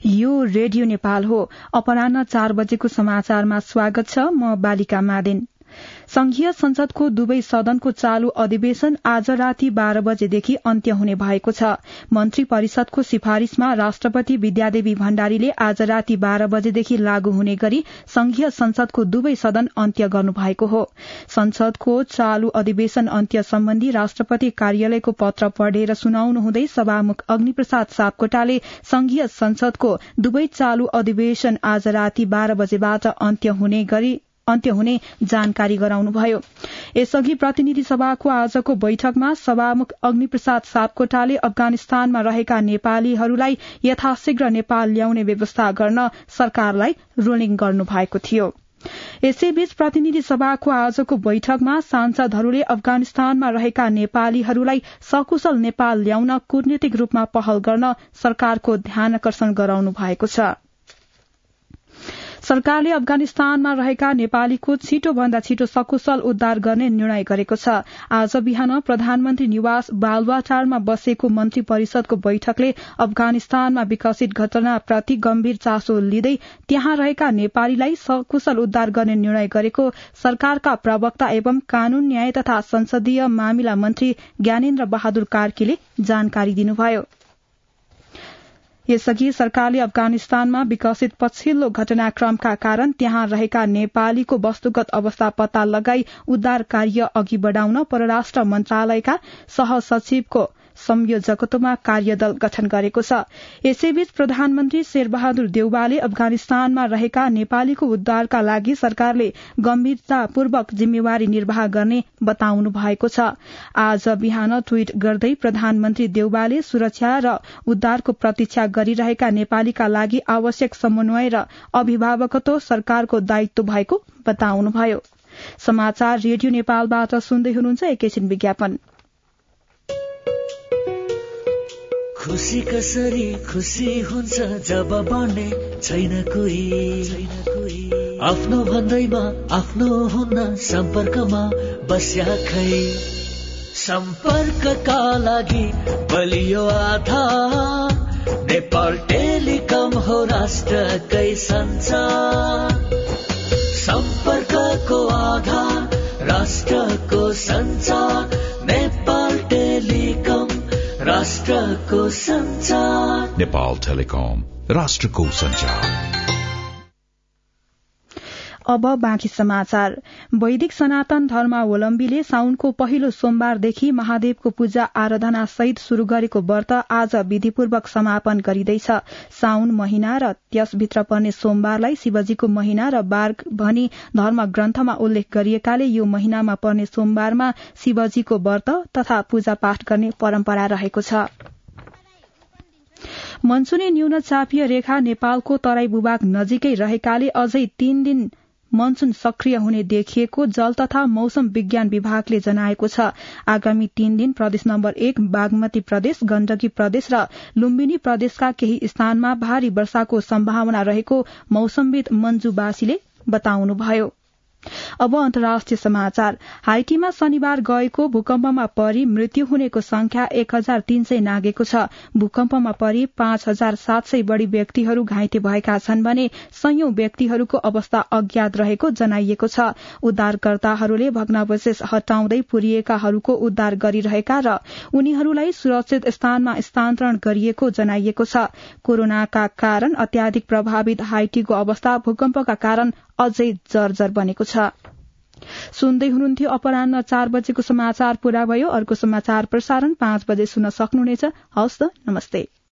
यो रेडियो नेपाल हो। अपराह्न 4 बजेको समाचारमा स्वागत छ। म बालिका मादेन। संघीय संसदको दुवै सदनको चालू अधिवेशन आज राति 12 बजेदेखि अन्त्य हुने भएको छ। मन्त्री परिषदको सिफारिशमा राष्ट्रपति विद्यादेवी भण्डारीले आज राति 12 बजेदेखि लागू हुने गरी संघीय संसदको दुवै सदन अन्त्य गर्नुभएको हो। संसदको चालू अधिवेशन अन्त्य सम्बन्धी राष्ट्रपति कार्यालयको पत्र पढेर सुनाउनुहुँदै सभामुख अग्निप्रसाद सापकोटाले संघीय संसदको दुवै चालू अधिवेशन आज राति 12 बजेबाट अन्त्य हुने जानकारी गराउनुभयो। यसअघि प्रतिनिधि सभाको आजको बैठकमा सभामुख अग्निप्रसाद सापकोटाले अफगानिस्तानमा रहेका नेपालीहरूलाई यथाशीघ्र नेपाल ल्याउने व्यवस्था गर्न सरकारलाई रुलिङ गर्नुभएको थियो। यसैबीच प्रतिनिधि सभाको आजको बैठकमा सांसदहरूले अफगानिस्तानमा रहेका नेपालीहरूलाई सकुशल नेपाल ल्याउन कूटनीतिक रूपमा पहल गर्न सरकारको ध्यानकर्षण गराउनु भएको छ। सरकारले अफगानिस्तानमा रहेका नेपालीको छिटोभन्दा छिटो सकुशल उद्धार गर्ने निर्णय गरेको छ। आज बिहान प्रधानमन्त्री निवास बालुवाटारमा बसेको मन्त्री परिषदको बैठकले अफगानिस्तानमा विकसित घटनाप्रति गम्भीर चासो लिँदै त्यहाँ रहेका नेपालीलाई सकुशल उद्धार गर्ने निर्णय गरेको सरकारका प्रवक्ता एवं कानून न्याय तथा संसदीय मामिला मन्त्री ज्ञानेन्द्र बहादुर कार्कीले जानकारी दिनुभयो। यसअघि सरकारले अफगानिस्तानमा विकसित पछिल्लो घटनाक्रमका कारण त्यहाँ रहेका नेपालीको वस्तुगत अवस्था पत्ता लगाई उद्धार कार्य अघि बढ़ाउन परराष्ट्र मन्त्रालयका सहसचिवको संयोजकत्वमा कार्यदल गठन गरेको छ। यसैबीच प्रधानमन्त्री शेरबहादुर देउवाले अफगानिस्तानमा रहेका नेपालीको उद्धारका लागि सरकारले गम्भीरतापूर्वक जिम्मेवारी निर्वाह गर्ने बताउनु भएको छ। आज बिहान ट्वीट गर्दै प्रधानमन्त्री देउवाले सुरक्षा र उद्धारको प्रतीक्षा गरिरहेका नेपालीका लागि आवश्यक समन्वय र अभिभावकत्व सरकारको दायित्व भएको बताउनुभयो। समाचार रेडियो नेपालबाट सुन्दै हुनुहुन्छ। एकैछिन विज्ञापन। खुशी कसरी खुशी हुन्छ जब बन्ने छैन कोही आफ्नो भन्दैमा आफ्नो हुन्न सम्पर्कमा बस्या खै सम्पर्कका लागि बलियो आधार नेपाल टेलिकम हो राष्ट्रकै सञ्चार सम्पर्कको आधार राष्ट्रको सञ्चार नेपाल टेलिकम राष्ट्रको सञ्चार। नेपाल टेलिकम राष्ट्रको सञ्चार। अब बाँकी समाचार। वैदिक सनातन धर्मावलम्बीले साउनको पहिलो सोमबारदेखि महादेवको पूजा आराधना सहित शुरू गरेको व्रत आज विधिपूर्वक समापन गरिँदैछ। साउन महिना र त्यसभित्र पर्ने सोमबारलाई शिवजीको महिना र बार भनी धर्म ग्रन्थमा उल्लेख गरिएकाले यो महिनामा पर्ने सोमबारमा शिवजीको व्रत तथा पूजा पाठ गर्ने परम्परा रहेको छ। मनसुनी न्यून चापीय रेखा नेपालको तराई भूभाग नजिकै रहेकाले अझै 3 दिन मनसुन सक्रिय हुने देखिएको जल तथा मौसम विज्ञान विभागले जनाएको छ। आगामी 3 दिन प्रदेश नम्बर 1 बागमती प्रदेश, गण्डकी प्रदेश र लुम्बिनी प्रदेशका केही स्थानमा भारी वर्षाको सम्भावना रहेको मौसमविद मञ्जु बासीले बताउनुभयो। अब अन्तर्राष्ट्रिय समाचार। हाइटीमा शनिबार गएको भूकम्पमा परि मृत्यु हुनेको संख्या 1300 नागेको छ। भूकम्पमा परि 5700 बढ़ी व्यक्तिहरू घाइते भएका छन् भने सयौं व्यक्तिहरूको अवस्था अज्ञात रहेको जनाइएको छ। उद्धारकर्ताहरूले भग्नावशेष हटाउँदै पुरिएकाहरूको उद्धार गरिरहेका र उनीहरूलाई सुरक्षित स्थानमा स्थानान्तरण गरिएको जनाइएको छ। कोरोनाका कारण अत्याधिक प्रभावित हाइटीको अवस्था भूकम्पका कारण अझै जर्जर बनेको छ। सुन्दै हुनुहुन्थ्यो अपराह्न 4 बजेको समाचार पूरा भयो। अर्को समाचार प्रसारण 5 बजे सुन्न सक्नुहुनेछ। हवस् त, नमस्ते।